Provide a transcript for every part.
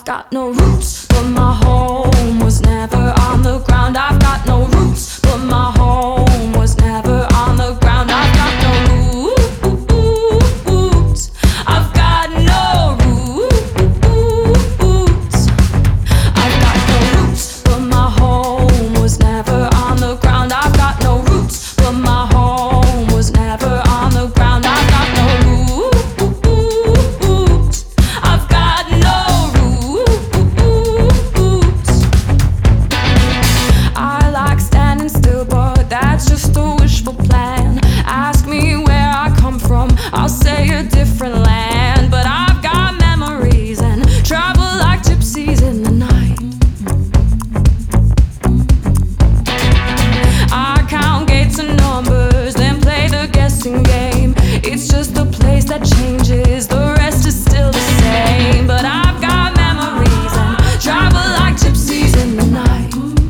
got no roots, but my home was never on the ground. I've got no roots, but my home was never on the ground. I've got no roots. I've got no roots. I've got no roots, but my home was never on the ground. I've got no roots, but my home was never on the ground. I've got no roots. I've got no roots. I like standing still, but that's just a wishful plan. Ask me where I come from, I'll say a different land. But I've got memories and travel like gypsies in the night. I count gates and numbers, then play the guessing game. It's just a place that changes, the rest is still the same. But I've got memories and travel like gypsies in the night.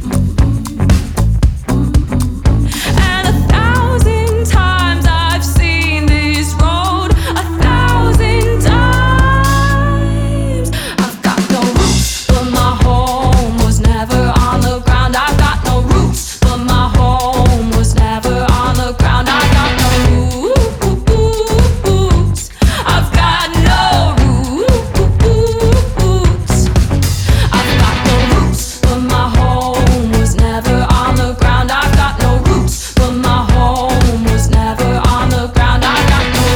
And 1,000 times I've seen this road, 1,000 times. I've got no roots, but my home was never on the ground. I've got no roots, but my home was never on the ground. I've got no roots. I've got no roots. I've got no roots, but my home was never on the ground. I've got no roots, but my home was never on the ground. I've got no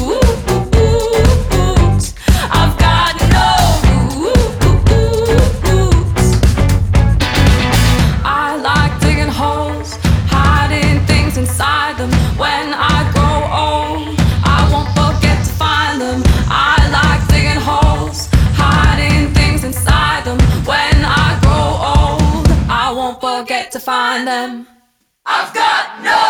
roots. I've got no roots. I like digging holes, hiding things inside them. When I grow old, I won't forget to find them. I like digging holes, hiding things inside them. When I grow old, I won't forget to find them. I've got no